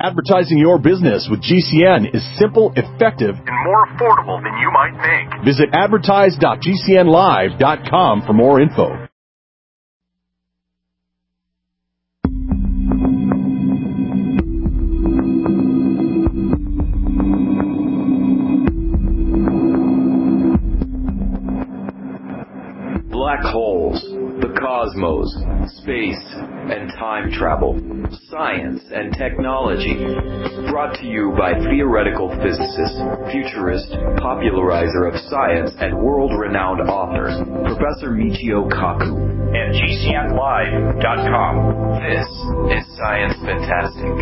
Advertising your business with GCN is simple, effective, and more affordable than you might think. Visit advertise.gcnlive.com for more info. Black holes, the cosmos, space, and time travel, science and technology. Brought to you by theoretical physicist, futurist, popularizer of science, and world-renowned author, Professor Michio Kaku. And GCNlive.com. This is Science Fantastic.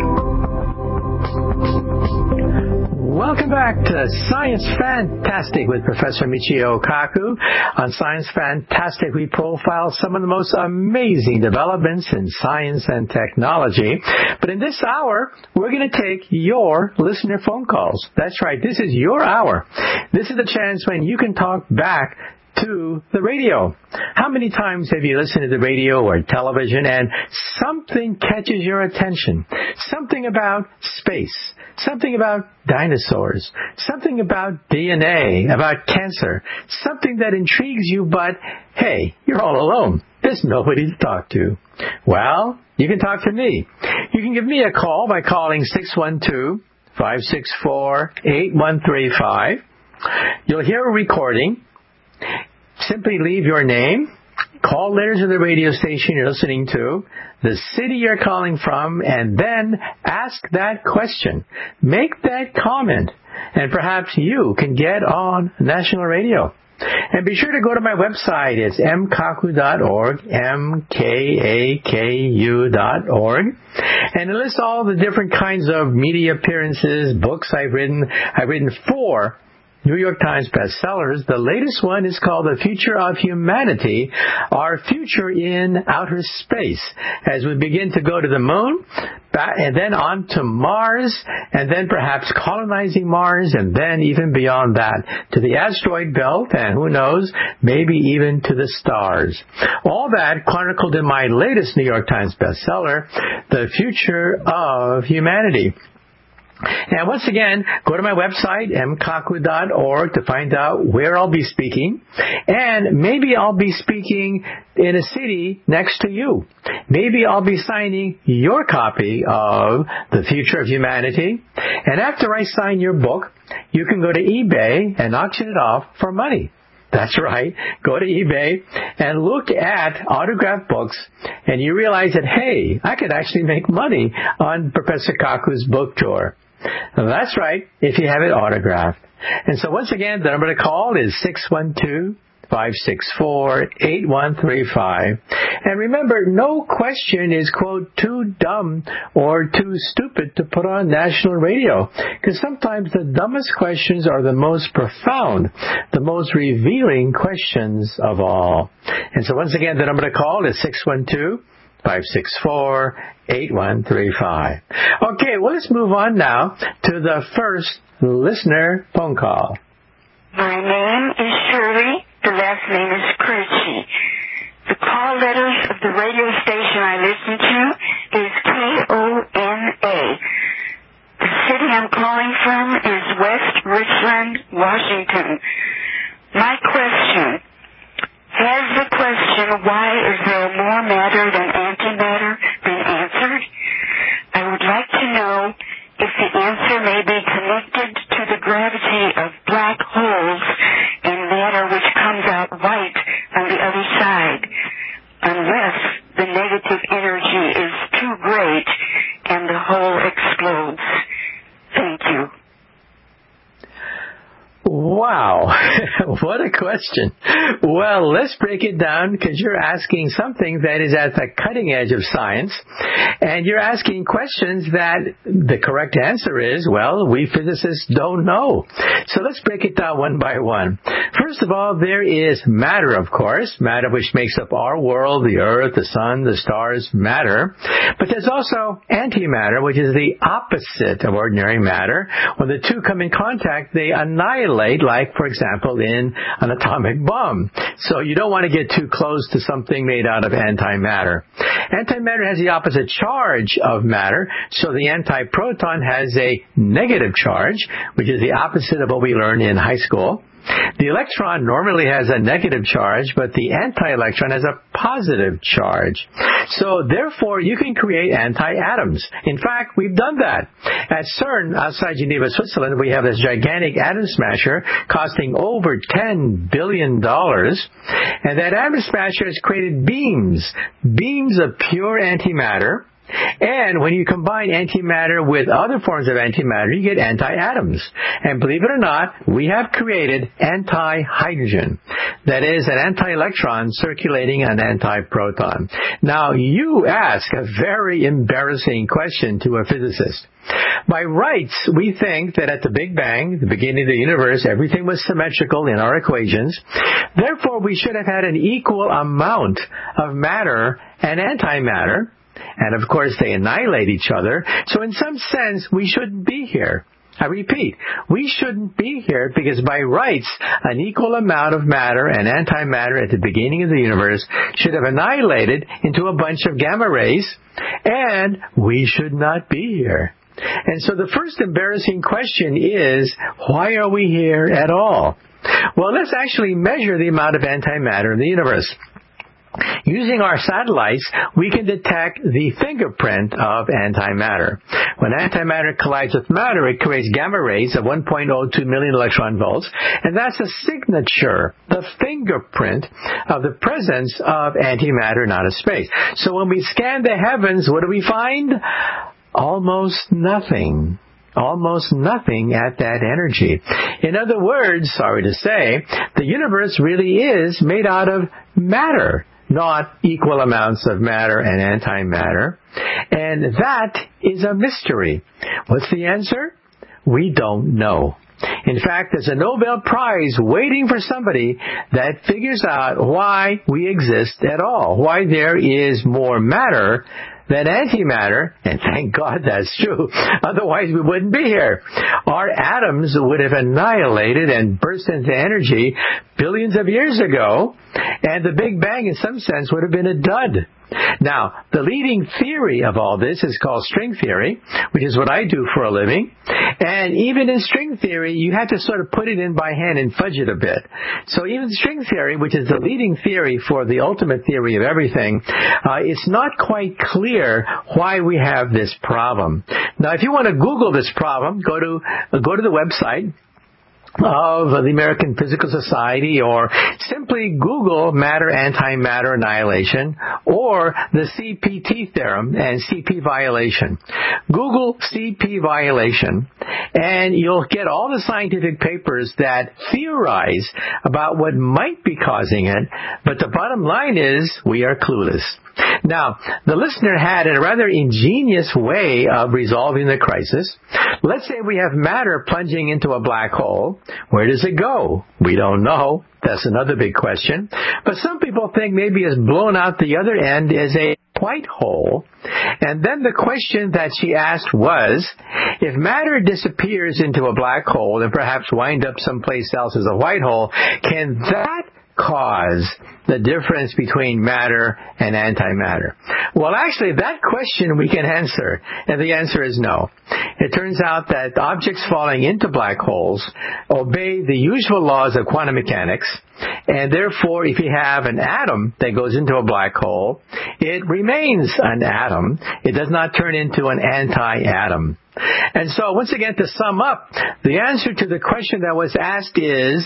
Welcome back to Science Fantastic with Professor Michio Kaku. On Science Fantastic, we profile some of the most amazing developments in science and technology. But in this hour, we're going to take your listener phone calls. That's right, this is your hour. This is the chance when you can talk back to the radio. How many times have you listened to the radio or television and something catches your attention? Something about space, something about dinosaurs, something about DNA, about cancer, something that intrigues you, but hey, you're all alone. There's nobody to talk to. Well, you can talk to me. You can give me a call by calling 612-564-8135. You'll hear a recording. Simply leave your name, call letters of the radio station you're listening to, the city you're calling from, and then ask that question. Make that comment, and perhaps you can get on national radio. And be sure to go to my website. It's mkaku.org, mkaku.org. And it lists all the different kinds of media appearances, books I've written. I've written 4 New York Times bestsellers. The latest one is called The Future of Humanity, Our Future in Outer Space, as we begin to go to the moon, and then on to Mars, and then perhaps colonizing Mars, and then even beyond that to the asteroid belt, and who knows, maybe even to the stars. All that chronicled in my latest New York Times bestseller, The Future of Humanity. And once again, go to my website, mkaku.org, to find out where I'll be speaking. And maybe I'll be speaking in a city next to you. Maybe I'll be signing your copy of The Future of Humanity. And after I sign your book, you can go to eBay and auction it off for money. That's right. Go to eBay and look at autographed books, and you realize that, hey, I could actually make money on Professor Kaku's book tour. That's right, if you have it autographed. And so once again, the number to call is 612-564-8135. And remember, no question is, quote, too dumb or too stupid to put on national radio. Because sometimes the dumbest questions are the most profound, the most revealing questions of all. And so once again, the number to call is 612-564-8135. Okay, well, let's move on now to the first listener phone call. My name is Shirley. The last name is Kirchie. The call letters of the radio station I listen to is KONA. The city I'm calling from is West Richland, Washington. My question: has the question, why is there more matter than antimatter, been answered? I would like to know if the answer may be connected to the gravity of black holes and matter which comes out white on the other side, unless the negative energy is too great and the hole explodes. Thank you. Wow, what a question. Well, let's break it down, because you're asking something that is at the cutting edge of science, and you're asking questions that the correct answer is, well, we physicists don't know. So let's break it down one by one. First of all, there is matter, of course, matter which makes up our world, the earth, the sun, the stars, matter. But there's also antimatter, which is the opposite of ordinary matter. When the two come in contact, they annihilate, like, for example, in in an atomic bomb. So you don't want to get too close to something made out of antimatter. Antimatter has the opposite charge of matter, so the antiproton has a negative charge, which is the opposite of what we learned in high school. The electron normally has a negative charge, but the anti-electron has a positive charge. So therefore, you can create anti-atoms. In fact, we've done that. At CERN, outside Geneva, Switzerland, we have this gigantic atom smasher costing over $10 billion. And that atom smasher has created beams of pure antimatter. And when you combine antimatter with other forms of antimatter, you get anti-atoms. And believe it or not, we have created anti-hydrogen. That is, an anti-electron circulating an anti-proton. Now, you ask a very embarrassing question to a physicist. By rights, we think that at the Big Bang, the beginning of the universe, everything was symmetrical in our equations. Therefore, we should have had an equal amount of matter and antimatter. And of course, they annihilate each other. So in some sense, we shouldn't be here. I repeat, we shouldn't be here because by rights, an equal amount of matter and antimatter at the beginning of the universe should have annihilated into a bunch of gamma rays, and we should not be here. And so the first embarrassing question is, why are we here at all? Well, let's actually measure the amount of antimatter in the universe. Using our satellites, we can detect the fingerprint of antimatter. When antimatter collides with matter, it creates gamma rays of 1.02 million electron volts, and that's a signature, the fingerprint of the presence of antimatter, not of space. So when we scan the heavens, what do we find? Almost nothing. Almost nothing at that energy. In other words, sorry to say, the universe really is made out of matter, not equal amounts of matter and antimatter. And that is a mystery. What's the answer? We don't know. In fact, there's a Nobel Prize waiting for somebody that figures out why we exist at all, why there is more matter than antimatter, and thank God that's true. Otherwise, we wouldn't be here. Our atoms would have annihilated and burst into energy billions of years ago, and the Big Bang, in some sense, would have been a dud. Now, the leading theory of all this is called string theory, which is what I do for a living. And even in string theory, you have to sort of put it in by hand and fudge it a bit. So even string theory, which is the leading theory for the ultimate theory of everything, it's not quite clear why we have this problem. Now, if you want to Google this problem, go to the website of the American Physical Society, or simply Google matter antimatter annihilation or the CPT theorem and CP violation. Google CP violation and you'll get all the scientific papers that theorize about what might be causing it, but the bottom line is we are clueless. Now, the listener had a rather ingenious way of resolving the crisis. Let's say we have matter plunging into a black hole. Where does it go? We don't know. That's another big question. But some people think maybe it's blown out the other end as a white hole. And then the question that she asked was, if matter disappears into a black hole and perhaps wind up someplace else as a white hole, can that cause the difference between matter and antimatter? Well, actually, that question we can answer, and the answer is no. It turns out that objects falling into black holes obey the usual laws of quantum mechanics, and therefore, if you have an atom that goes into a black hole, it remains an atom. It does not turn into an anti-atom. And so, once again, to sum up, the answer to the question that was asked is,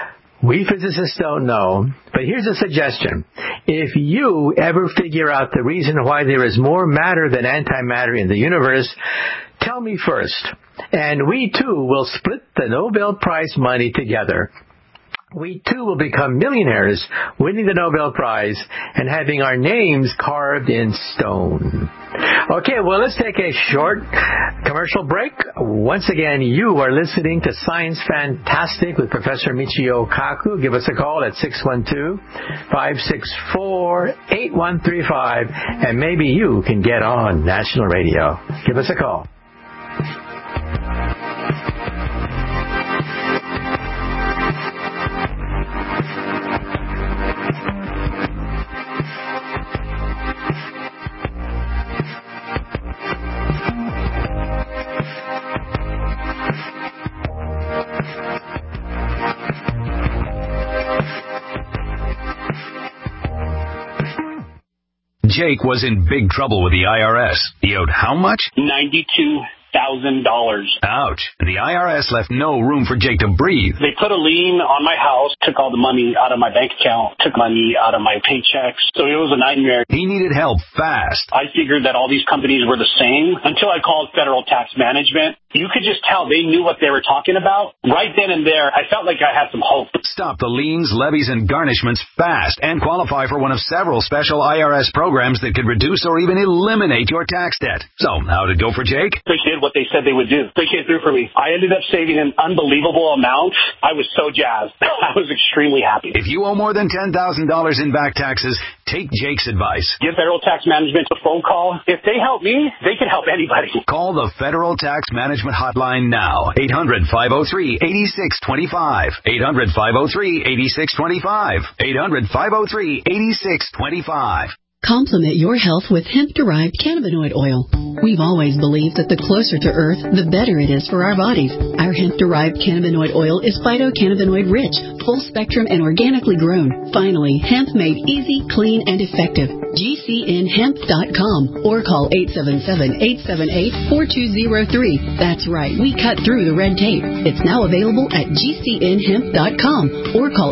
we physicists don't know, but here's a suggestion. If you ever figure out the reason why there is more matter than antimatter in the universe, tell me first. And we too will split the Nobel Prize money together. We too will become millionaires, winning the Nobel Prize and having our names carved in stone. Okay, well, let's take a short commercial break. Once again, you are listening to Science Fantastic with Professor Michio Kaku. Give us a call at 612-564-8135, and maybe you can get on national radio. Give us a call. Jake was in big trouble with the IRS. He owed how much? $92,000. Ouch. The IRS left no room for Jake to breathe. They put a lien on my house, took all the money out of my bank account, took money out of my paychecks. So it was a nightmare. He needed help fast. I figured that all these companies were the same until I called Federal Tax Management. You could just tell they knew what they were talking about. Right then and there, I felt like I had some hope. Stop the liens, levies, and garnishments fast and qualify for one of several special IRS programs that could reduce or even eliminate your tax debt. So, how'd it go for Jake? They did what they said they would do. They came through for me. I ended up saving an unbelievable amount. I was so jazzed. I was extremely happy. If you owe more than $10,000 in back taxes, take Jake's advice. Give Federal Tax Management a phone call. If they help me, they can help anybody. Call the Federal Tax Management hotline now. 800-503-8625. 800-503-8625. 800-503-8625. Complement your health with hemp-derived cannabinoid oil. We've always believed that the closer to Earth, the better it is for our bodies. Our hemp-derived cannabinoid oil is phytocannabinoid-rich, full-spectrum, and organically grown. Finally, hemp made easy, clean, and effective. GCNhemp.com or call 877-878-4203. That's right, we cut through the red tape. It's now available at GCNhemp.com or call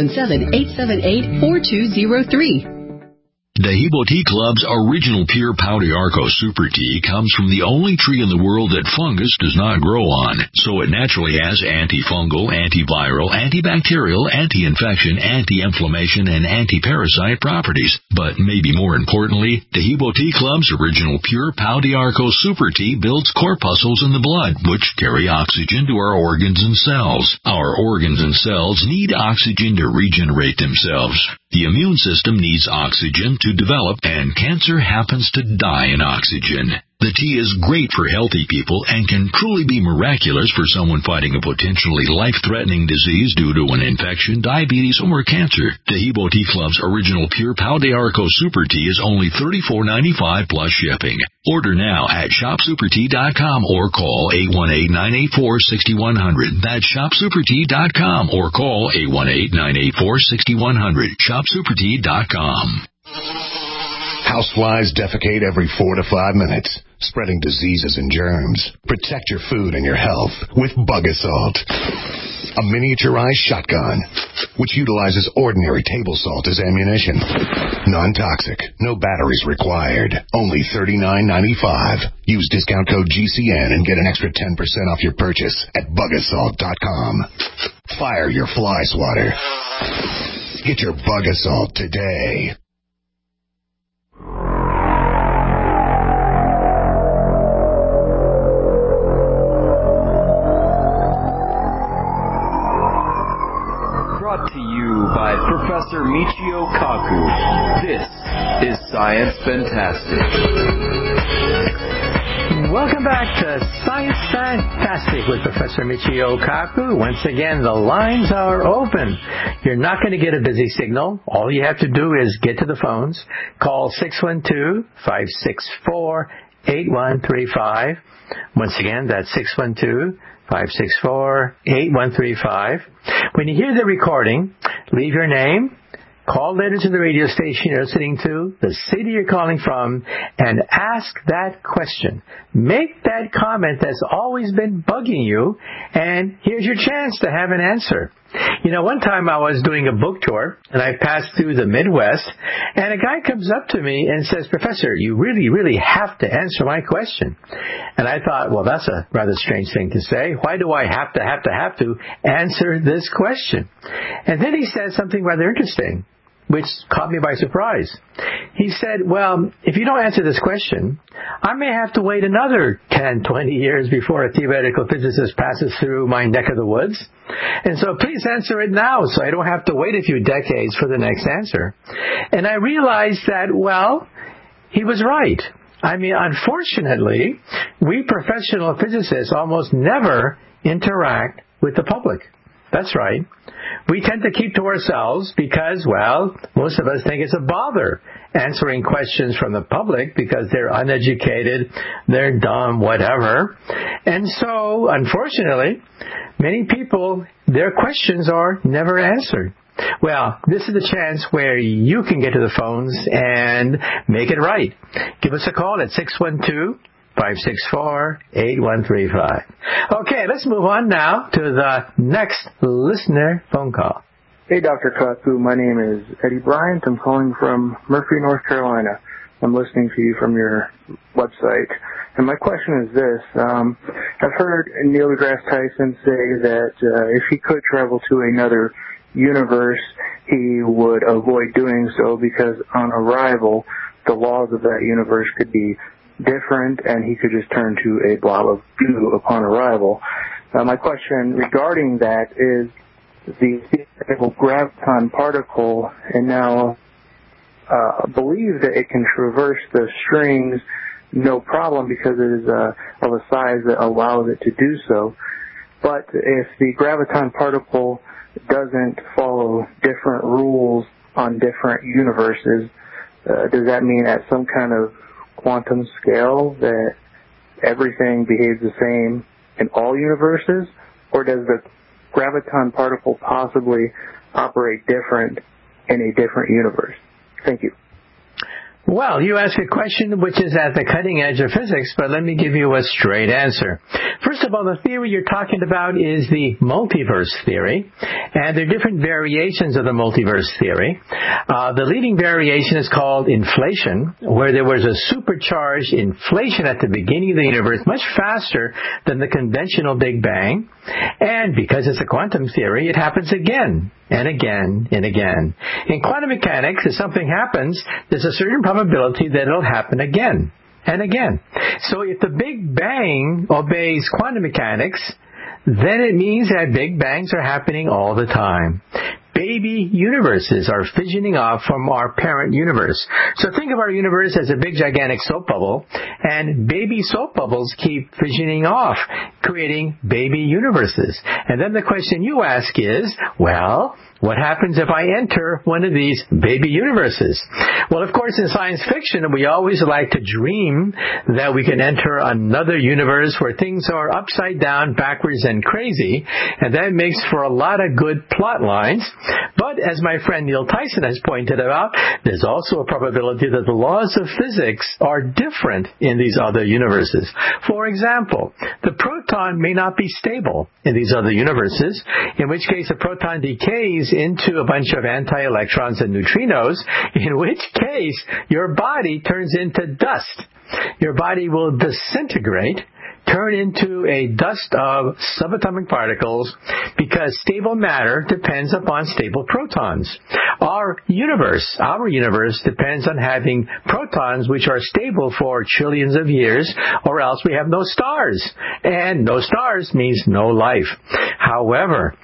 877-878-4203. Dehibo Tea Club's original pure Pau d'Arco Super Tea comes from the only tree in the world that fungus does not grow on, so it naturally has antifungal, antiviral, antibacterial, anti-infection, anti-inflammation, and anti-parasite properties. But maybe more importantly, Dehibo Tea Club's original pure Pau d'Arco Super Tea builds corpuscles in the blood, which carry oxygen to our organs and cells. Our organs and cells need oxygen to regenerate themselves. The immune system needs oxygen to develop, and cancer happens to die in oxygen. The tea is great for healthy people and can truly be miraculous for someone fighting a potentially life-threatening disease due to an infection, diabetes, or cancer. Dehibo Tea Club's original pure Pau d'Arco Super Tea is only $34.95 plus shipping. Order now at ShopSuperTea.com or call 818-984-6100. That's ShopSuperTea.com or call 818-984-6100. ShopSuperTea.com. Houseflies defecate every 4 to 5 minutes, spreading diseases and germs. Protect your food and your health with Bug Assault, a miniaturized shotgun which utilizes ordinary table salt as ammunition. Non-toxic, no batteries required. Only $39.95. Use discount code GCN and get an extra 10% off your purchase at bugassault.com. Fire your fly swatter. Get your Bug Assault today. Brought to you by Professor Michio Kaku. This is Science Fantastic. Welcome back to Science Fantastic with Professor Michio Kaku. Once again, the lines are open. You're not going to get a busy signal. All you have to do is get to the phones. Call 612-564-8135. Once again, that's 612-564-8135. When you hear the recording, leave your name, call later to the radio station you're listening to, the city you're calling from, and ask that question. Make that comment that's always been bugging you, and here's your chance to have an answer. You know, one time I was doing a book tour, and I passed through the Midwest, and a guy comes up to me and says, "Professor, you really, really have to answer my question." And I thought, well, that's a rather strange thing to say. Why do I have to answer this question? And then he said something rather interesting, which caught me by surprise. He said, well, if you don't answer this question, I may have to wait another 10, 20 years before a theoretical physicist passes through my neck of the woods. And so please answer it now so I don't have to wait a few decades for the next answer. And I realized that, well, he was right. I mean, unfortunately, we professional physicists almost never interact with the public. That's right. We tend to keep to ourselves because, well, most of us think it's a bother answering questions from the public because they're uneducated, they're dumb, whatever. And so, unfortunately, many people, their questions are never answered. Well, this is the chance where you can get to the phones and make it right. Give us a call at 612-564-8135. Okay, let's move on now to the next listener phone call. Hey, Dr. Katsu. My name is Eddie Bryant. I'm calling from Murphy, North Carolina. I'm listening to you from your website. And my question is this. I've heard Neil deGrasse Tyson say that if he could travel to another universe, he would avoid doing so because on arrival, the laws of that universe could be different and he could just turn to a blob of goo upon arrival. My question regarding that is the theoretical graviton particle, and now believe that it can traverse the strings no problem because it is of a size that allows it to do so. But if the graviton particle doesn't follow different rules on different universes, does that mean at some kind of quantum scale that everything behaves the same in all universes? Or does the graviton particle possibly operate different in a different universe? Thank you. Well, you ask a question which is at the cutting edge of physics, but let me give you a straight answer. First of all, the theory you're talking about is the multiverse theory, and there are different variations of the multiverse theory. The leading variation is called inflation, where there was a supercharged inflation at the beginning of the universe, much faster than the conventional Big Bang, and because it's a quantum theory, it happens again and again and again. In quantum mechanics, if something happens, there's a certain probability that it'll happen again and again. So if the Big Bang obeys quantum mechanics, then it means that Big Bangs are happening all the time. Baby universes are fissioning off from our parent universe. So think of our universe as a big gigantic soap bubble, and baby soap bubbles keep fissioning off, creating baby universes. And then the question you ask is, well, what happens if I enter one of these baby universes? Well, of course, in science fiction, we always like to dream that we can enter another universe where things are upside down, backwards, and crazy, and that makes for a lot of good plot lines. But as my friend Neil Tyson has pointed out, there's also a probability that the laws of physics are different in these other universes. For example, the proton may not be stable in these other universes, in which case a proton decays into a bunch of anti-electrons and neutrinos, in which case your body turns into dust. Your body will disintegrate, turn into a dust of subatomic particles, because stable matter depends upon stable protons. Our universe depends on having protons which are stable for trillions of years, or else we have no stars. And no stars means no life. However,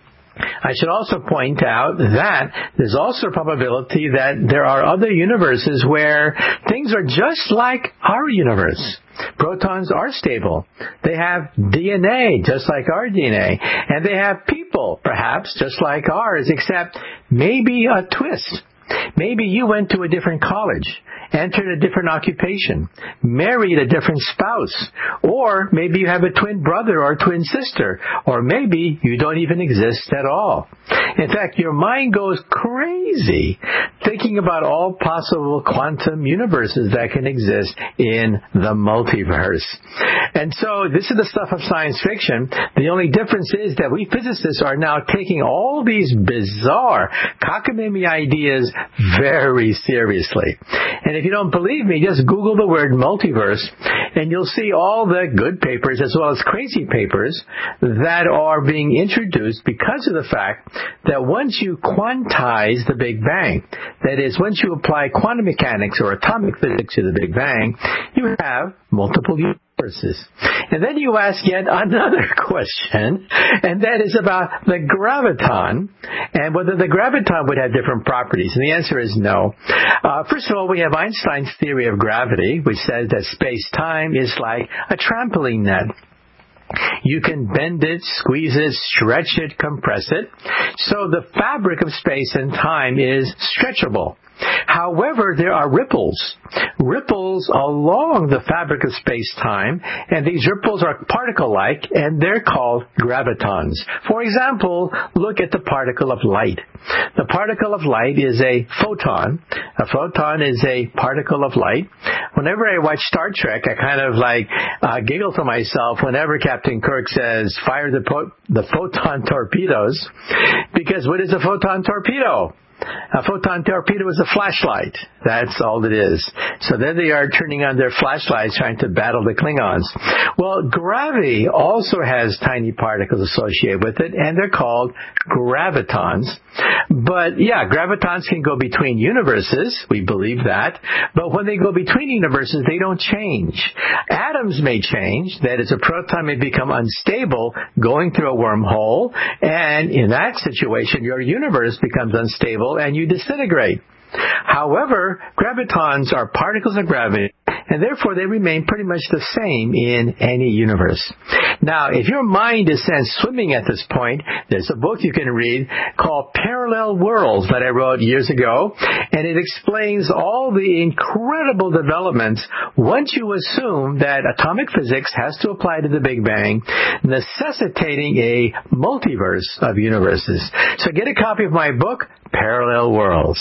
I should also point out that there's also a probability that there are other universes where things are just like our universe. Protons are stable. They have DNA, just like our DNA. And they have people, perhaps, just like ours, except maybe a twist. Maybe you went to a different college, entered a different occupation, married a different spouse, or maybe you have a twin brother or twin sister, or maybe you don't even exist at all. In fact, your mind goes crazy thinking about all possible quantum universes that can exist in the multiverse. And so this is the stuff of science fiction. The only difference is that we physicists are now taking all these bizarre cockamamie ideas very seriously. And if you don't believe me, just Google the word multiverse, and you'll see all the good papers as well as crazy papers that are being introduced because of the fact that once you quantize the Big Bang, that is, once you apply quantum mechanics or atomic physics to the Big Bang, you have multiple universes. And then you ask yet another question, and that is about the graviton and whether the graviton would have different properties. And the answer is no. First of all, we have Einstein's theory of gravity, which says that space-time is like a trampoline net. You can bend it, squeeze it, stretch it, compress it. So the fabric of space and time is stretchable. However, there are ripples along the fabric of space-time, and these ripples are particle-like, and they're called gravitons. For example, look at the particle of light. The particle of light is a photon. A photon is a particle of light. Whenever I watch Star Trek, I kind of giggle to myself whenever Captain Kirk says, fire the photon torpedoes, because what is a photon torpedo? A photon torpedo is a flashlight. That's all it is. So there they are turning on their flashlights trying to battle the Klingons. Well, gravity also has tiny particles associated with it, and they're called gravitons. But yeah, gravitons can go between universes. We believe that. But when they go between universes, they don't change. Atoms may change. That is, a proton may become unstable going through a wormhole, and in that situation, your universe becomes unstable and you disintegrate. However, gravitons are particles of gravity, and therefore they remain pretty much the same in any universe. Now, if your mind is sent swimming at this point, there's a book you can read called Parallel Worlds that I wrote years ago, and it explains all the incredible developments once you assume that atomic physics has to apply to the Big Bang, necessitating a multiverse of universes. So get a copy of my book, Parallel Worlds.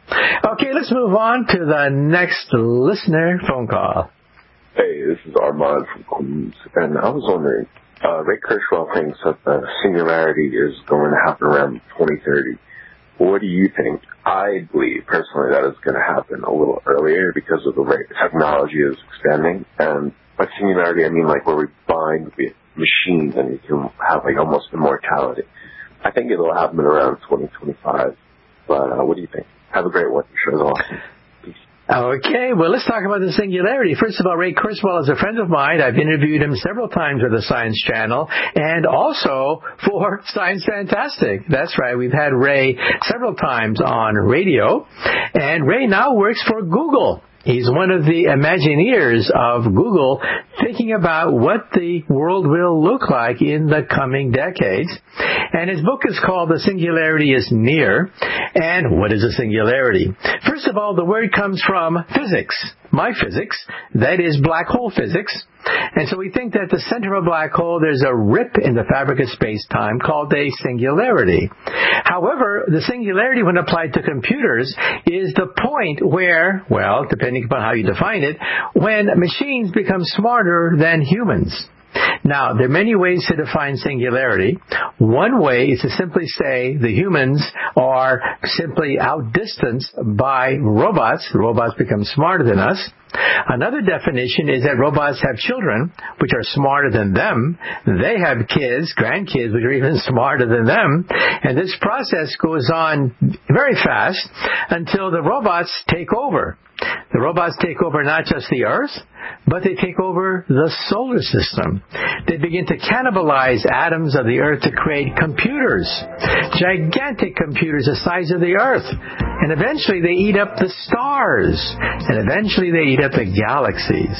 Okay, let's move on to the next listener phone call. Hey, this is Armand from Queens, and I was wondering, Ray Kurzweil thinks that the singularity is going to happen around 2030. What do you think? I believe, personally, that it's going to happen a little earlier because of the way technology is expanding. And by singularity, I mean like where we bind with machines and you can have like almost immortality. I think it'll happen around 2025. But what do you think? Have a great one. Your show's awesome. Peace. Okay, well, let's talk about the singularity. First of all, Ray Kurzweil is a friend of mine. I've interviewed him several times for the Science Channel and also for Science Fantastic. That's right. We've had Ray several times on radio. And Ray now works for Google. He's one of the Imagineers of Google, thinking about what the world will look like in the coming decades. And his book is called The Singularity is Near. And what is a singularity? First of all, the word comes from physics, my physics, that is black hole physics. And so we think that the center of a black hole, there's a rip in the fabric of space-time called a singularity. However, the singularity when applied to computers is the point where, well, depending upon how you define it, when machines become smarter than humans. Now, there are many ways to define singularity. One way is to simply say the humans are simply outdistanced by robots. The robots become smarter than us. Another definition is that robots have children, which are smarter than them. They have kids, grandkids, which are even smarter than them. And this process goes on very fast until the robots take over. The robots take over not just the Earth, but they take over the solar system. They begin to cannibalize atoms of the Earth to create computers, gigantic computers the size of the Earth. And eventually they eat up the stars. And eventually they eat up the galaxies.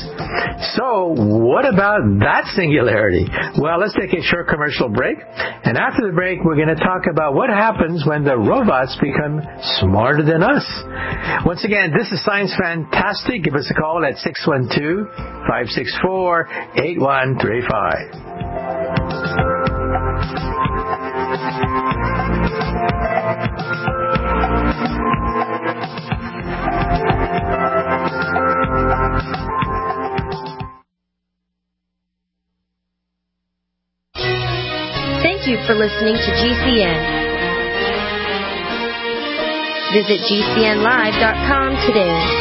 So what about that singularity? Well, let's take a short commercial break. And after the break, we're going to talk about what happens when the robots become smarter than us. Once again, this is Science Fantastic. Give us a call at 612-564-8135. Thank you for listening to GCN. Visit GCNlive.com today.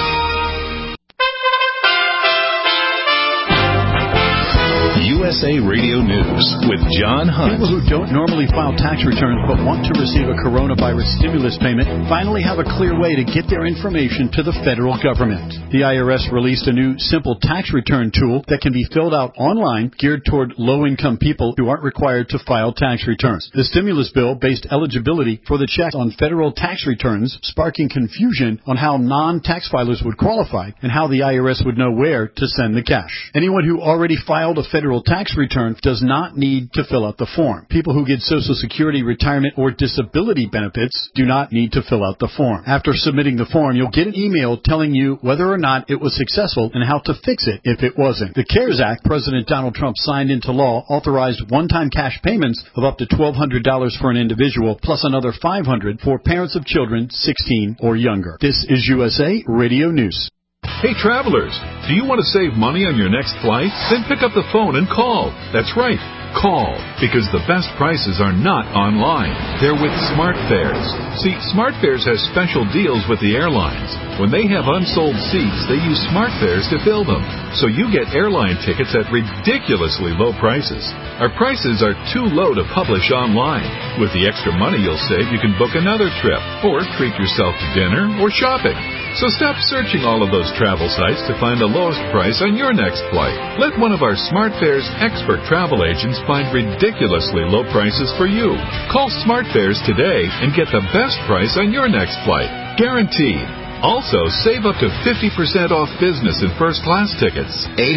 USA Radio News with John Hunt. People who don't normally file tax returns but want to receive a coronavirus stimulus payment finally have a clear way to get their information to the federal government. The IRS released a new simple tax return tool that can be filled out online, geared toward low-income people who aren't required to file tax returns. The stimulus bill based eligibility for the check on federal tax returns, sparking confusion on how non-tax filers would qualify and how the IRS would know where to send the cash. Anyone who already filed a federal tax tax return does not need to fill out the form. People who get Social Security, retirement, or disability benefits do not need to fill out the form. After submitting the form, you'll get an email telling you whether or not it was successful and how to fix it if it wasn't. The CARES Act President Donald Trump signed into law authorized one-time cash payments of up to $1,200 for an individual, plus another $500 for parents of children 16 or younger. This is USA Radio News. Hey travelers, do you want to save money on your next flight? Then pick up the phone and call. That's right, call, because the best prices are not online. They're with SmartFares. See, SmartFares has special deals with the airlines. When they have unsold seats, they use SmartFares to fill them. So you get airline tickets at ridiculously low prices. Our prices are too low to publish online. With the extra money you'll save, you can book another trip, or treat yourself to dinner or shopping. So stop searching all of those travel sites to find the lowest price on your next flight. Let one of our SmartFares expert travel agents find ridiculously low prices for you. Call SmartFares today and get the best price on your next flight. Guaranteed. Also, save up to 50% off business and first-class tickets.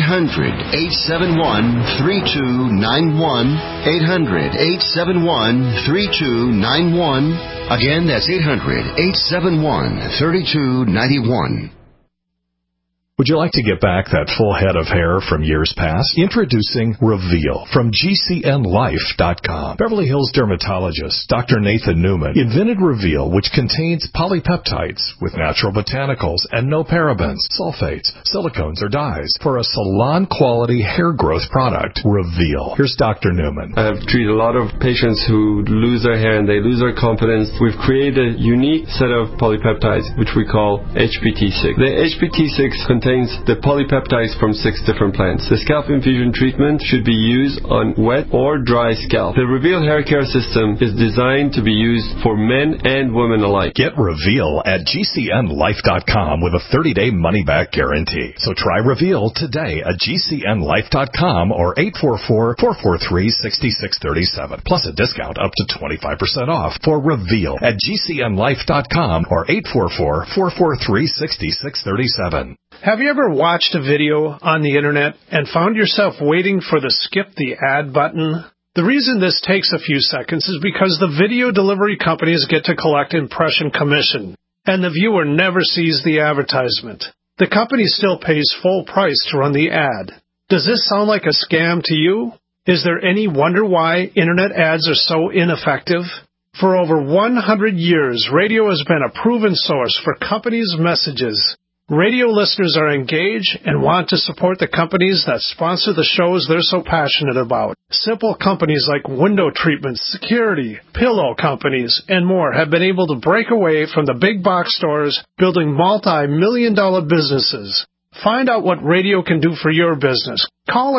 800-871-3291. 800-871-3291. Again, that's 800-871-3291. Would you like to get back that full head of hair from years past? Introducing Reveal from GCNLife.com. Beverly Hills dermatologist Dr. Nathan Newman invented Reveal, which contains polypeptides with natural botanicals and no parabens, sulfates, silicones, or dyes for a salon-quality hair growth product. Reveal. Here's Dr. Newman. I've treated a lot of patients who lose their hair and they lose their confidence. We've created a unique set of polypeptides, which we call HPT6. The HPT6 contains the polypeptides from 6 different plants. The scalp infusion treatment should be used on wet or dry scalp. The Reveal hair care system is designed to be used for men and women alike. Get Reveal at GCNLife.com with a 30-day money-back guarantee. So try Reveal today at GCNLife.com or 844-443-6637. Plus a discount up to 25% off for Reveal at GCNLife.com or 844-443-6637. Have you ever watched a video on the internet and found yourself waiting for the skip the ad button? The reason this takes a few seconds is because the video delivery companies get to collect impression commission, and the viewer never sees the advertisement. The company still pays full price to run the ad. Does this sound like a scam to you? Is there any wonder why internet ads are so ineffective? For over 100 years, radio has been a proven source for companies' messages. Radio listeners are engaged and want to support the companies that sponsor the shows they're so passionate about. Simple companies like window treatments, security, pillow companies, and more have been able to break away from the big box stores, building multi-million-dollar businesses. Find out what radio can do for your business. Call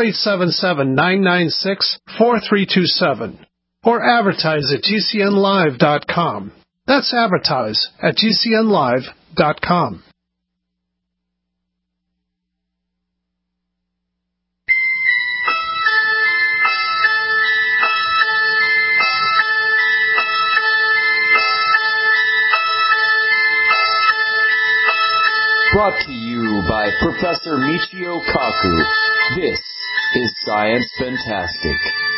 877-996-4327 or advertise at GCNLive.com. That's advertise at GCNLive.com. Brought to you by Professor Michio Kaku. This is Science Fantastic.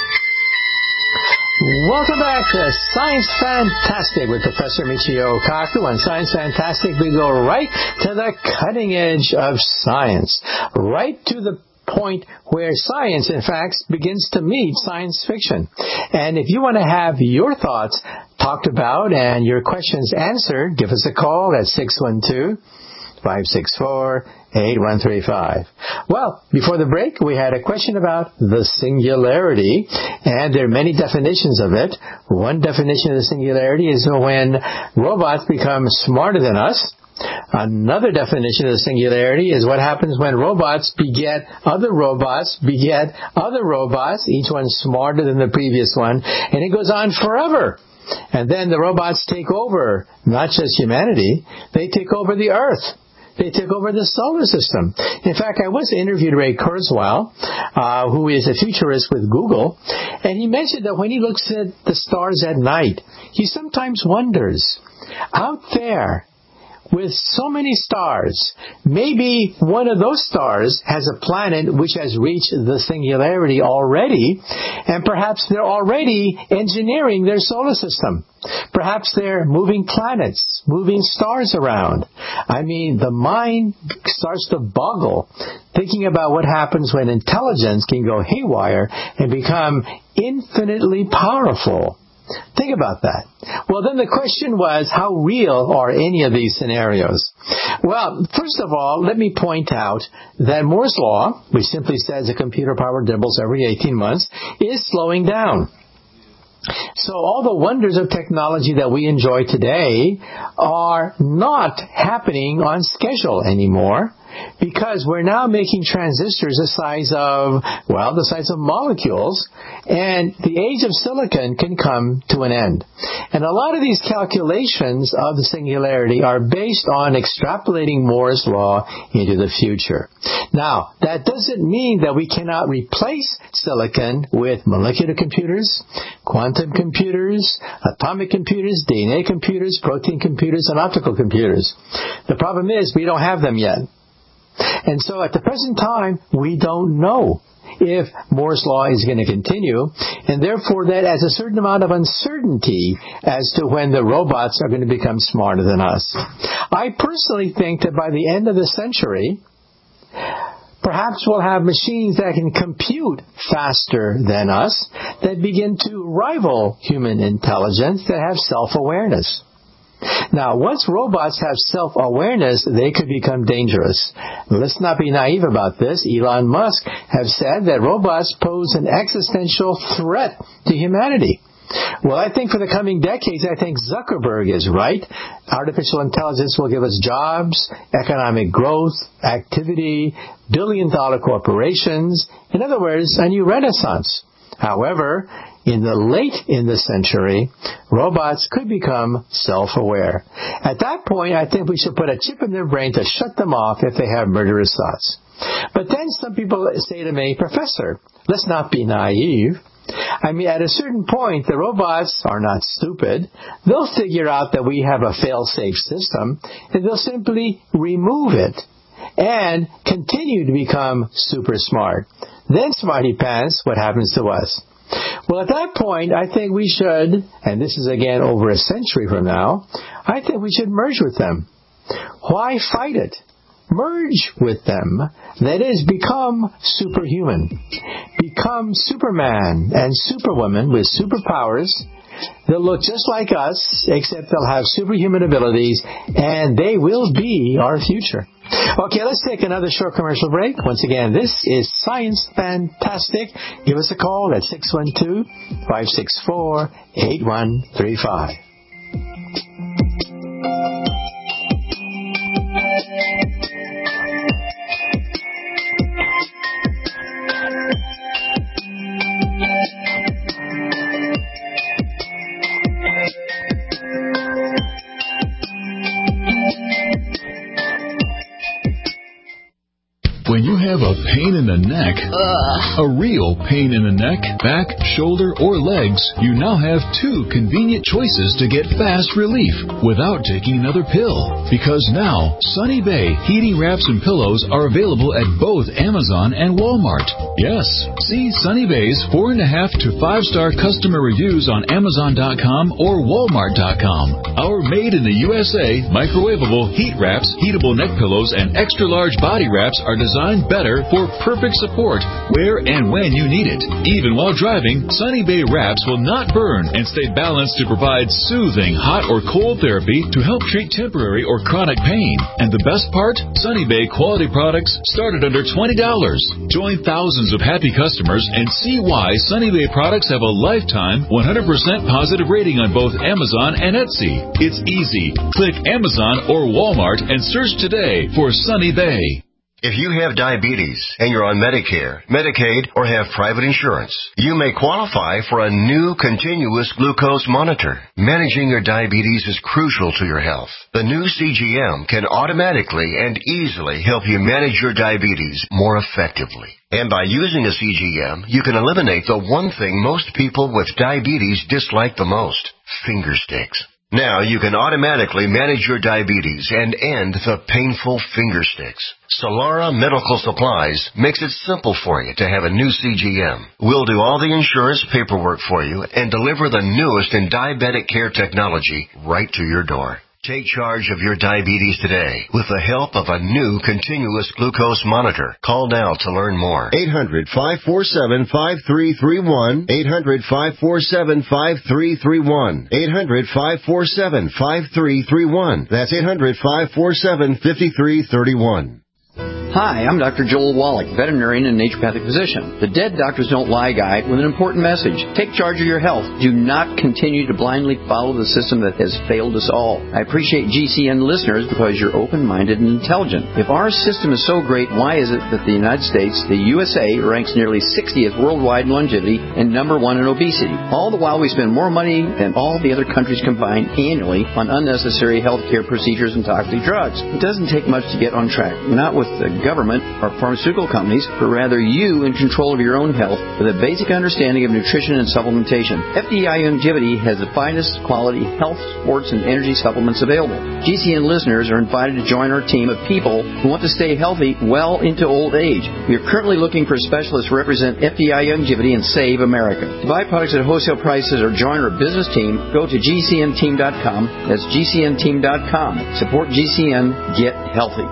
Welcome back to Science Fantastic with Professor Michio Kaku. On Science Fantastic, we go right to the cutting edge of science, right to the point where science, in fact, begins to meet science fiction. And if you want to have your thoughts talked about and your questions answered, give us a call at 612-564-8135. Well, before the break, we had a question about the singularity, and there are many definitions of it. One definition of the singularity is when robots become smarter than us. Another definition of the singularity is what happens when robots beget other robots, each one smarter than the previous one, and it goes on forever. And then the robots take over, not just humanity, they take over the Earth. They took over the solar system. In fact, I once interviewed Ray Kurzweil, who is a futurist with Google, and he mentioned that when he looks at the stars at night, he sometimes wonders, out there, with so many stars, maybe one of those stars has a planet which has reached the singularity already, and perhaps they're already engineering their solar system. Perhaps they're moving planets, moving stars around. I mean, the mind starts to boggle thinking about what happens when intelligence can go haywire and become infinitely powerful. Think about that. Well, then the question was, how real are any of these scenarios? Well, first of all, let me point out that Moore's Law, which simply says a computer power doubles every 18 months, is slowing down. So all the wonders of technology that we enjoy today are not happening on schedule anymore, because we're now making transistors the size of molecules, and the age of silicon can come to an end. And a lot of these calculations of the singularity are based on extrapolating Moore's Law into the future. Now, that doesn't mean that we cannot replace silicon with molecular computers, quantum computers, atomic computers, DNA computers, protein computers, and optical computers. The problem is we don't have them yet. And so at the present time, we don't know if Moore's Law is going to continue, and therefore that adds a certain amount of uncertainty as to when the robots are going to become smarter than us. I personally think that by the end of the century, perhaps we'll have machines that can compute faster than us, that begin to rival human intelligence, that have self-awareness. Now, once robots have self-awareness, they could become dangerous. Let's not be naive about this. Elon Musk has said that robots pose an existential threat to humanity. Well, I think for the coming decades, I think Zuckerberg is right. Artificial intelligence will give us jobs, economic growth, activity, billion-dollar corporations. In other words, a new renaissance. However, in the century, robots could become self-aware. At that point, I think we should put a chip in their brain to shut them off if they have murderous thoughts. But then some people say to me, Professor, let's not be naive. I mean, at a certain point, the robots are not stupid. They'll figure out that we have a fail-safe system, and they'll simply remove it and continue to become super smart. Then, smarty pants, what happens to us? Well, at that point, I think we should, and this is again over a century from now, I think we should merge with them. Why fight it? Merge with them. That is, become superhuman. Become Superman and Superwoman with superpowers. They'll look just like us, except they'll have superhuman abilities, and they will be our future. Okay, let's take another short commercial break. Once again, this is Science Fantastic. Give us a call at 612-564-8135. When you have a pain in the neck, a real pain in the neck, back, shoulder, or legs, you now have two convenient choices to get fast relief without taking another pill. Because now, Sunny Bay heating wraps and pillows are available at both Amazon and Walmart. Yes, see Sunny Bay's 4.5 to 5-star customer reviews on Amazon.com or Walmart.com. Our made in the USA microwavable heat wraps, heatable neck pillows, and extra large body wraps are designed better for perfect support where and when you need it. Even while driving, Sunny Bay wraps will not burn and stay balanced to provide soothing hot or cold therapy to help treat temporary or chronic pain. And the best part? Sunny Bay quality products start at under $20. Join thousands of happy customers and see why Sunny Bay products have a lifetime 100% positive rating on both Amazon and Etsy. It's easy. Click Amazon or Walmart and search today for Sunny Bay. If you have diabetes and you're on Medicare, Medicaid, or have private insurance, you may qualify for a new continuous glucose monitor. Managing your diabetes is crucial to your health. The new CGM can automatically and easily help you manage your diabetes more effectively. And by using a CGM, you can eliminate the one thing most people with diabetes dislike the most: finger sticks. Now you can automatically manage your diabetes and end the painful finger sticks. Solara Medical Supplies makes it simple for you to have a new CGM. We'll do all the insurance paperwork for you and deliver the newest in diabetic care technology right to your door. Take charge of your diabetes today with the help of a new continuous glucose monitor. Call now to learn more. 800-547-5331. 800-547-5331. 800-547-5331. That's 800-547-5331. Hi, I'm Dr. Joel Wallach, veterinarian and naturopathic physician. The Dead Doctors Don't Lie guide with an important message. Take charge of your health. Do not continue to blindly follow the system that has failed us all. I appreciate GCN listeners because you're open-minded and intelligent. If our system is so great, why is it that the United States, the USA, ranks nearly 60th worldwide in longevity and number 1 in obesity? All the while we spend more money than all the other countries combined annually on unnecessary healthcare procedures and toxic drugs. It doesn't take much to get on track. Not with the government or pharmaceutical companies, but rather you in control of your own health with a basic understanding of nutrition and supplementation. FDI Longevity has the finest quality health, sports, and energy supplements available. GCN listeners are invited to join our team of people who want to stay healthy well into old age. We are currently looking for specialists to represent FDI Longevity and Save America. To buy products at wholesale prices or join our business team, go to GCNteam.com. That's GCNteam.com. Support GCN. Get healthy.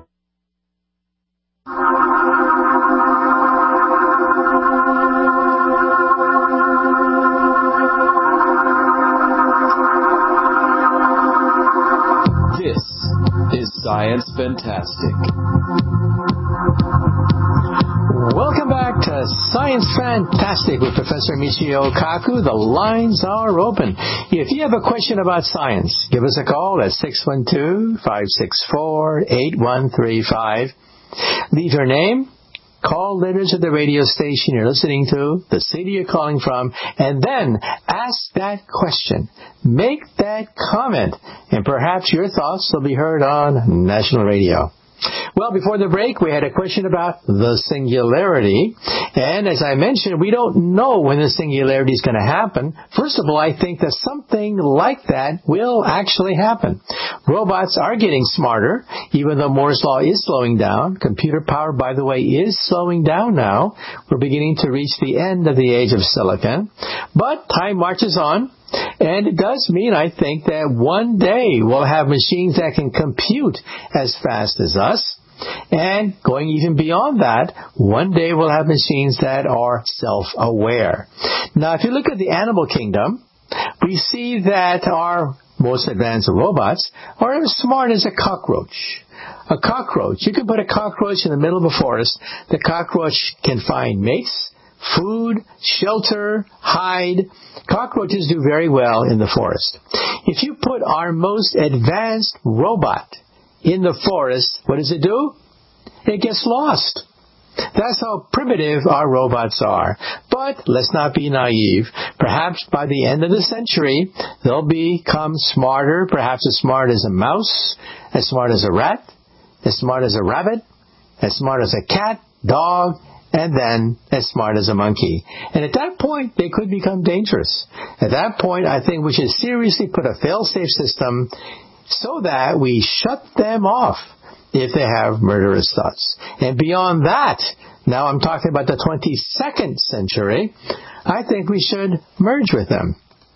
Science Fantastic. Welcome back to Science Fantastic with Professor Michio Kaku. The lines are open. If you have a question about science, give us a call at 612-564-8135. Leave your name, call letters of the radio station you're listening to, the city you're calling from, and then ask that question. Make that comment, and perhaps your thoughts will be heard on national radio. Well, before the break, we had a question about the singularity. And as I mentioned, we don't know when the singularity is going to happen. First of all, I think that something like that will actually happen. Robots are getting smarter, even though Moore's Law is slowing down. Computer power, by the way, is slowing down now. We're beginning to reach the end of the age of silicon. But time marches on. And it does mean, I think, that one day we'll have machines that can compute as fast as us. And going even beyond that, one day we'll have machines that are self-aware. Now, if you look at the animal kingdom, we see that our most advanced robots are as smart as a cockroach. A cockroach, you can put a cockroach in the middle of a forest. The cockroach can find mates, food, shelter, hide. Cockroaches do very well in the forest. If you put our most advanced robot in the forest, what does it do? It gets lost. That's how primitive our robots are. But let's not be naive. Perhaps by the end of the century, they'll become smarter, perhaps as smart as a mouse, as smart as a rat, as smart as a rabbit, as smart as a cat, dog, and then as smart as a monkey. And at that point, they could become dangerous. At that point, I think we should seriously put a fail-safe system so that we shut them off if they have murderous thoughts. And beyond that, now I'm talking about the 22nd century, I think we should merge with them.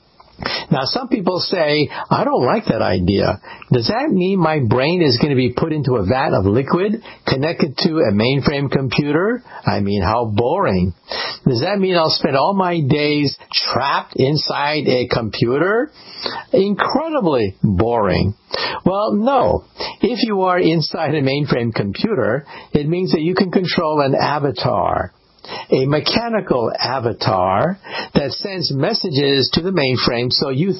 Now, some people say, I don't like that idea. Does that mean my brain is going to be put into a vat of liquid connected to a mainframe computer? I mean, how boring. Does that mean I'll spend all my days trapped inside a computer? Incredibly boring. Well, no. If you are inside a mainframe computer, it means that you can control an avatar. A mechanical avatar that sends messages to the mainframe so you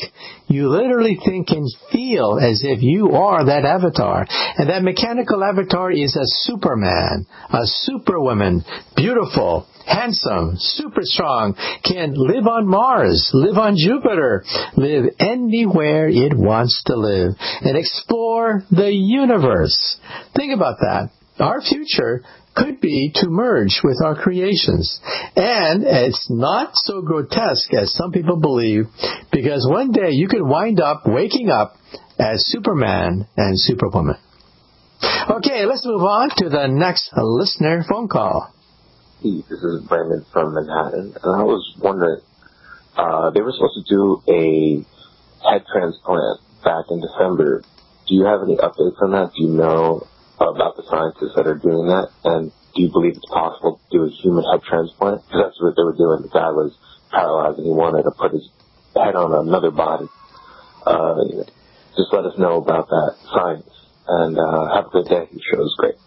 literally think and feel as if you are that avatar. And that mechanical avatar is a Superman, a Superwoman, beautiful, handsome, super strong, can live on Mars, live on Jupiter, live anywhere it wants to live, and explore the universe. Think about that. Our future could be to merge with our creations. And it's not so grotesque as some people believe, because one day you could wind up waking up as Superman and Superwoman. Okay, let's move on to the next listener phone call. Hey, this is Brandon from Manhattan, and I was wondering, they were supposed to do a head transplant back in December. Do you have any updates on that? Do you know about the scientists that are doing that? And do you believe it's possible to do a human head transplant? Because that's what they were doing. The guy was paralyzed and he wanted to put his head on another body. Just let us know about that science. And have a good day. Your show is great.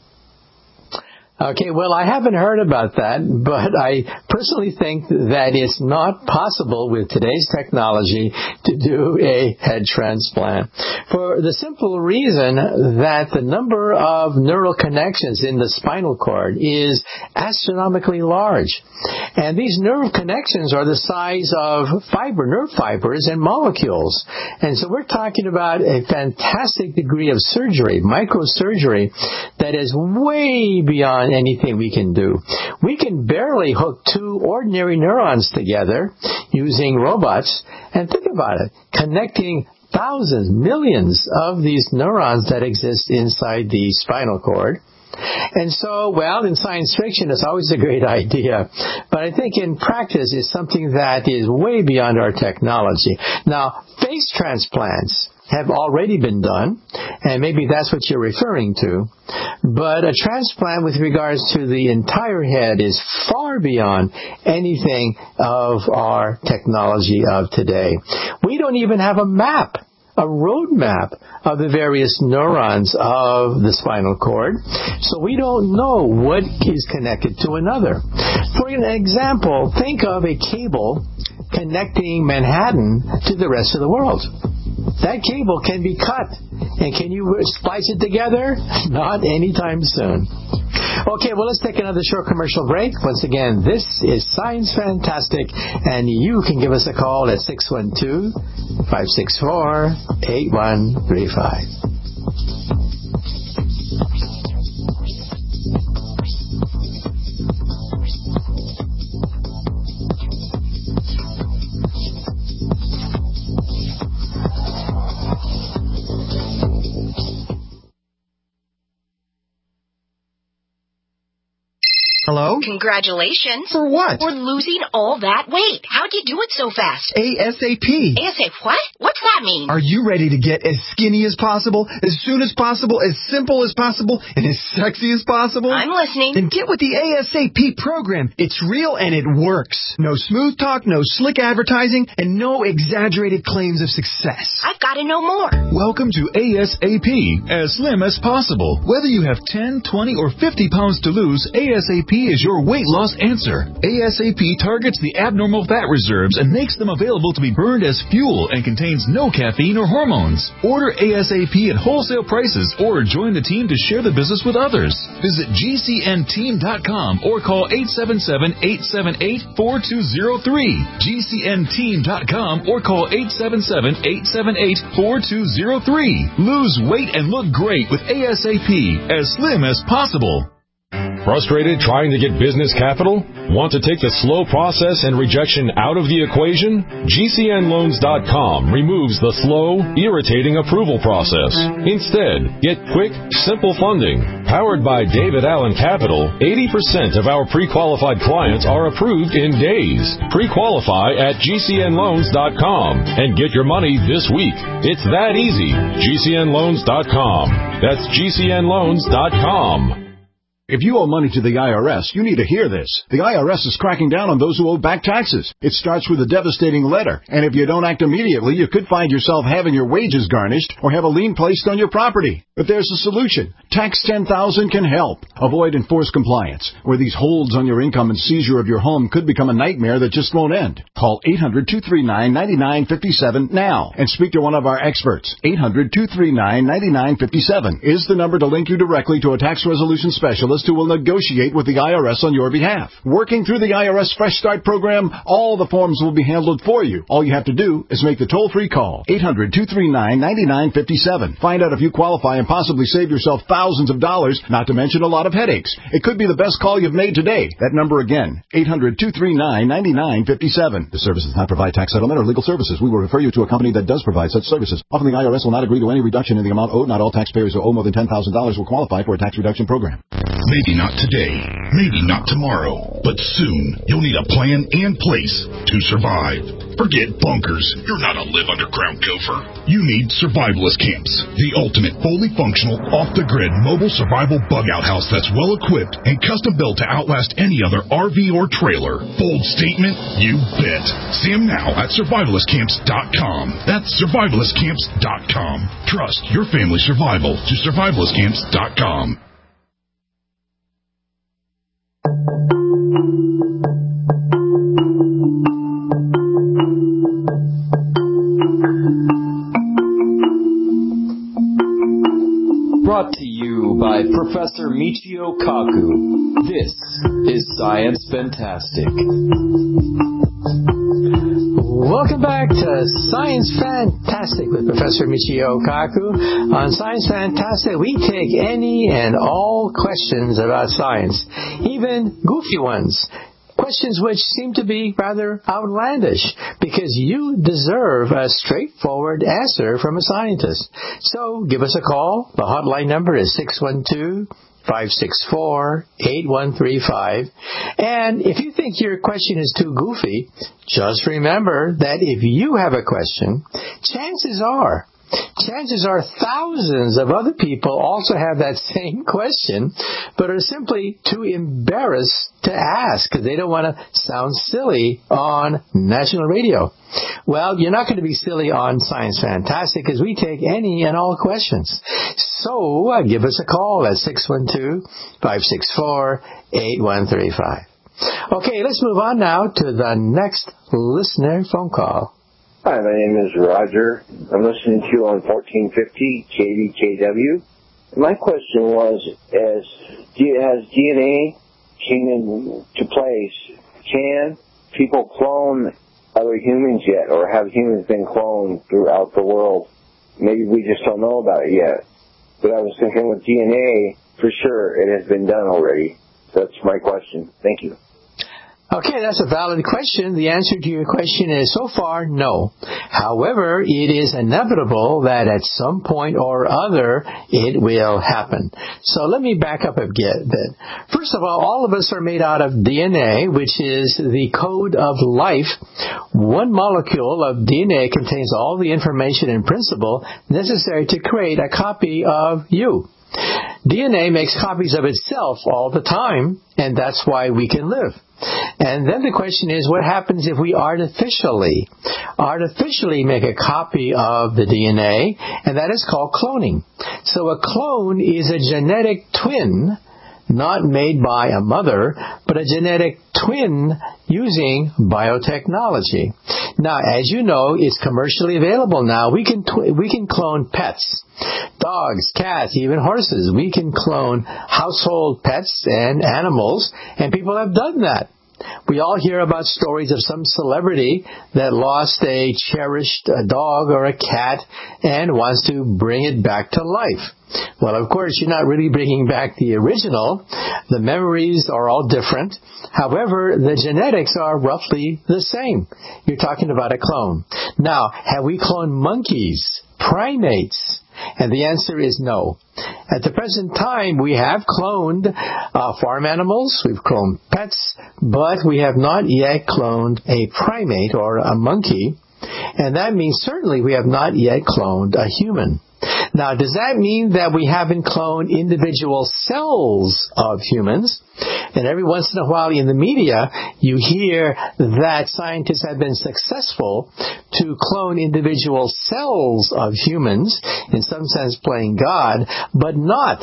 Okay, well, I haven't heard about that, but I personally think that it's not possible with today's technology to do a head transplant. For the simple reason that the number of neural connections in the spinal cord is astronomically large. And these neural connections are the size of nerve fibers and molecules. And so we're talking about a fantastic degree of surgery, microsurgery, that is way beyond anything we can do. We can barely hook two ordinary neurons together using robots, and think about it, connecting thousands, millions of these neurons that exist inside the spinal cord. And so, well, in science fiction, it's always a great idea. But I think in practice, it's something that is way beyond our technology. Now, face transplants have already been done, and maybe that's what you're referring to. But a transplant with regards to the entire head is far beyond anything of our technology of today. We don't even have a map, a road map of the various neurons of the spinal cord, so we don't know what is connected to another. For an example, think of a cable connecting Manhattan to the rest of the world. That cable can be cut, and can you splice it together? Not anytime soon. Okay, well, let's take another short commercial break. Once again, this is Science Fantastic, and you can give us a call at 612-564-8135. Hello? Congratulations. For what? For losing all that weight. How'd you do it so fast? ASAP. ASAP what? What's that mean? Are you ready to get as skinny as possible, as soon as possible, as simple as possible, and as sexy as possible? I'm listening. Then get with the ASAP program. It's real and it works. No smooth talk, no slick advertising, and no exaggerated claims of success. I've got to know more. Welcome to ASAP, as slim as possible. Whether you have 10, 20, or 50 pounds to lose, ASAP is your weight loss answer. ASAP targets the abnormal fat reserves and makes them available to be burned as fuel and contains no caffeine or hormones. Order ASAP at wholesale prices or join the team to share the business with others. Visit GCNteam.com or call 877-878-4203. GCNteam.com or call 877-878-4203. Lose weight and look great with ASAP, as slim as possible. Frustrated trying to get business capital? Want to take the slow process and rejection out of the equation? GCNloans.com removes the slow, irritating approval process. Instead, get quick, simple funding. Powered by David Allen Capital, 80% of our pre-qualified clients are approved in days. Pre-qualify at GCNloans.com and get your money this week. It's that easy. GCNloans.com. That's GCNloans.com. If you owe money to the IRS, you need to hear this. The IRS is cracking down on those who owe back taxes. It starts with a devastating letter, and if you don't act immediately, you could find yourself having your wages garnished or have a lien placed on your property. But there's a solution. Tax 10,000 can help. Avoid enforced compliance, where these holds on your income and seizure of your home could become a nightmare that just won't end. Call 800-239-9957 now and speak to one of our experts. 800-239-9957 is the number to link you directly to a tax resolution specialist specialist who will negotiate with the IRS on your behalf. Working through the IRS Fresh Start program, all the forms will be handled for you. All you have to do is make the toll-free call, 800-239-9957. Find out if you qualify and possibly save yourself thousands of dollars, not to mention a lot of headaches. It could be the best call you've made today. That number again, 800-239-9957. This service does not provide tax settlement or legal services. We will refer you to a company that does provide such services. Often the IRS will not agree to any reduction in the amount owed. Not all taxpayers who owe more than $10,000 will qualify for a tax reduction program. Maybe not today, maybe not tomorrow, but soon you'll need a plan and place to survive. Forget bunkers. You're not a live underground gopher. You need survivalist camps, the ultimate fully functional, off-the-grid mobile survival bug-out house that's well-equipped and custom-built to outlast any other RV or trailer. Bold statement? You bet. See them now at survivalistcamps.com. That's survivalistcamps.com. Trust your family survival to survivalistcamps.com. Brought to you by Professor Michio Kaku. This is Science Fantastic. Welcome back to Science Fantastic with Professor Michio Kaku. On Science Fantastic, we take any and all questions about science, even goofy ones. Questions which seem to be rather outlandish, because you deserve a straightforward answer from a scientist. So give us a call. The hotline number is 612-564-8135. And if you think your question is too goofy, just remember that if you have a question, chances are thousands of other people also have that same question, but are simply too embarrassed to ask because they don't want to sound silly on national radio. Well, you're not going to be silly on Science Fantastic because we take any and all questions. So give us a call at 612-564-8135. Okay, let's move on now to the next listener phone call. Hi, my name is Roger. I'm listening to you on 1450 KDKW. My question was, as DNA came into place, can people clone other humans yet, or have humans been cloned throughout the world? Maybe we just don't know about it yet. But I was thinking with DNA, for sure, it has been done already. That's my question. Thank you. Okay, that's a valid question. The answer to your question is so far, no. However, it is inevitable that at some point or other it will happen. So let me back up a bit. First of all of us are made out of DNA, which is the code of life. One molecule of DNA contains all the information and principle necessary to create a copy of you. DNA makes copies of itself all the time, and that's why we can live. And then the question is, what happens if we artificially make a copy of the DNA, and that is called cloning. So a clone is a genetic twin, not made by a mother, but a genetic twin using biotechnology. Now, as you know, it's commercially available now. We can clone pets, dogs, cats, even horses. We can clone household pets and animals, and people have done that. We all hear about stories of some celebrity that lost a cherished dog or a cat and wants to bring it back to life. Well, of course, you're not really bringing back the original. The memories are all different. However, the genetics are roughly the same. You're talking about a clone. Now, have we cloned monkeys, primates? And the answer is no. At the present time, we have cloned farm animals, we've cloned pets, but we have not yet cloned a primate or a monkey. And that means certainly we have not yet cloned a human. Now, does that mean that we haven't cloned individual cells of humans? And every once in a while in the media, you hear that scientists have been successful to clone individual cells of humans, in some sense playing God, but not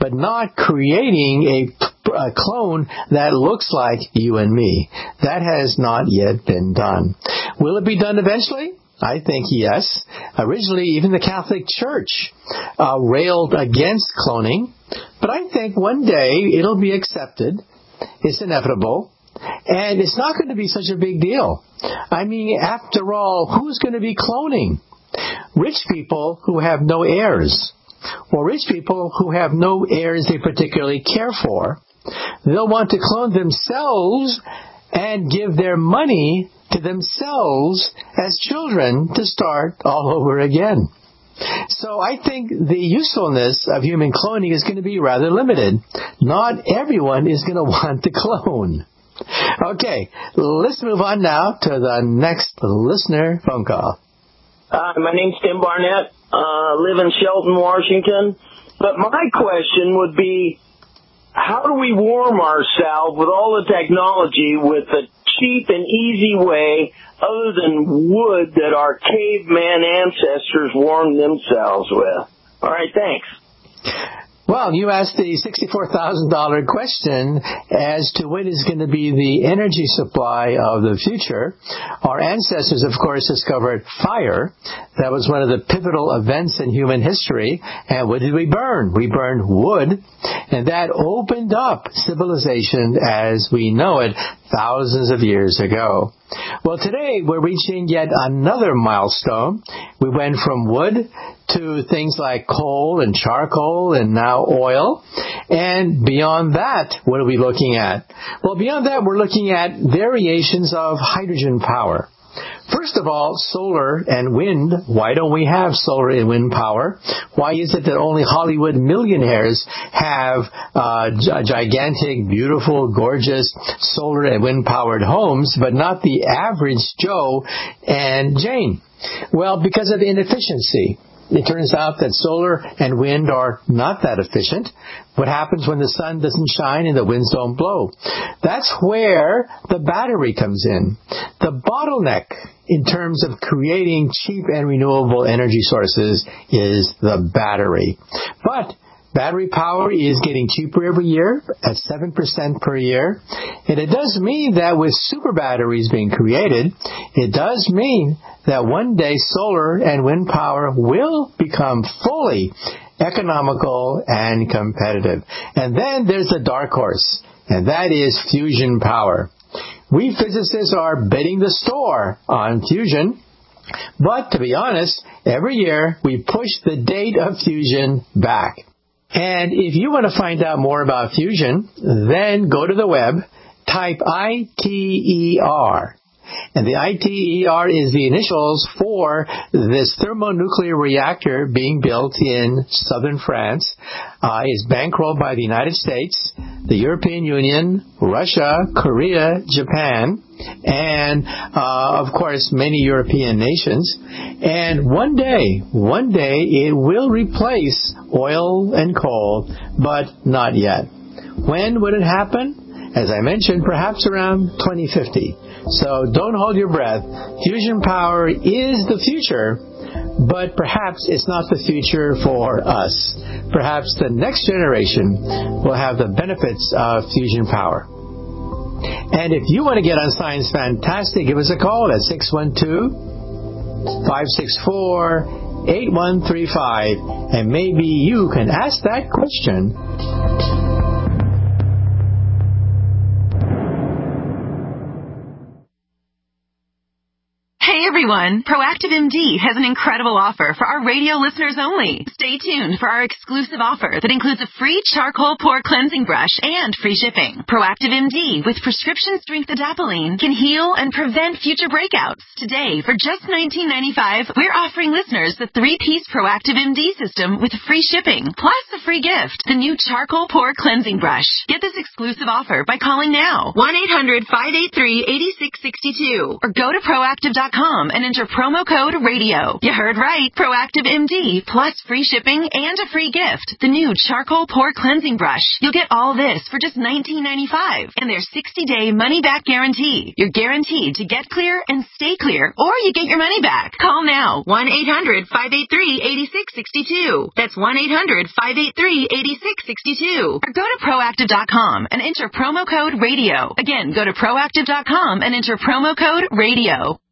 creating a clone that looks like you and me. That has not yet been done. Will it be done eventually? I think yes. Originally, even the Catholic Church railed against cloning. But I think one day it'll be accepted. It's inevitable. And it's not going to be such a big deal. I mean, after all, who's going to be cloning? Rich people who have no heirs. Or rich people who have no heirs they particularly care for. They'll want to clone themselves and give their money to themselves as children to start all over again. So I think the usefulness of human cloning is going to be rather limited. Not everyone is going to want to clone. Okay, let's move on now to the next listener phone call. My name's Tim Barnett. Live in Shelton, Washington. But my question would be, how do we warm ourselves with all the technology with a cheap and easy way other than wood that our caveman ancestors warmed themselves with? All right, thanks. Well, you asked the $64,000 question as to what is going to be the energy supply of the future. Our ancestors, of course, discovered fire. That was one of the pivotal events in human history. And what did we burn? We burned wood. And that opened up civilization as we know it thousands of years ago. Well, today we're reaching yet another milestone. We went from wood to things like coal and charcoal and now oil. And beyond that, what are we looking at? Well, beyond that, we're looking at variations of hydrogen power. First of all, solar and wind. Why don't we have solar and wind power? Why is it that only Hollywood millionaires have gigantic, beautiful, gorgeous solar and wind-powered homes, but not the average Joe and Jane? Well, because of inefficiency. It turns out that solar and wind are not that efficient. What happens when the sun doesn't shine and the winds don't blow? That's where the battery comes in. The bottleneck in terms of creating cheap and renewable energy sources is the battery. But battery power is getting cheaper every year at 7% per year. And it does mean that with super batteries being created, it does mean that one day solar and wind power will become fully economical and competitive. And then there's the dark horse, and that is fusion power. We physicists are betting the store on fusion. But to be honest, every year we push the date of fusion back. And if you want to find out more about fusion, then go to the web, type ITER. And the ITER is the initials for this thermonuclear reactor being built in southern France. It's bankrolled by the United States, the European Union, Russia, Korea, Japan, and, of course, many European nations. And one day, it will replace oil and coal, but not yet. When would it happen? As I mentioned, perhaps around 2050. So don't hold your breath. Fusion power is the future, but perhaps it's not the future for us. Perhaps the next generation will have the benefits of fusion power. And if you want to get on Science Fantastic, give us a call at 612-564-8135, and maybe you can ask that question. Hey everyone, Proactive MD has an incredible offer for our radio listeners only. Stay tuned for our exclusive offer that includes a free charcoal pore cleansing brush and free shipping. Proactive MD with prescription strength adapalene can heal and prevent future breakouts. Today, for just $19.95, we're offering listeners the 3-piece Proactive MD system with free shipping, plus a free gift, the new charcoal pore cleansing brush. Get this exclusive offer by calling now, 1-800-583-8662, or go to proactive.com and enter promo code RADIO. You heard right. Proactive MD plus free shipping and a free gift. The new charcoal pore cleansing brush. You'll get all this for just $19.95 and their 60-day money-back guarantee. You're guaranteed to get clear and stay clear, or you get your money back. Call now. 1-800-583-8662. That's 1-800-583-8662. Or go to proactive.com and enter promo code RADIO. Again, go to proactive.com and enter promo code RADIO.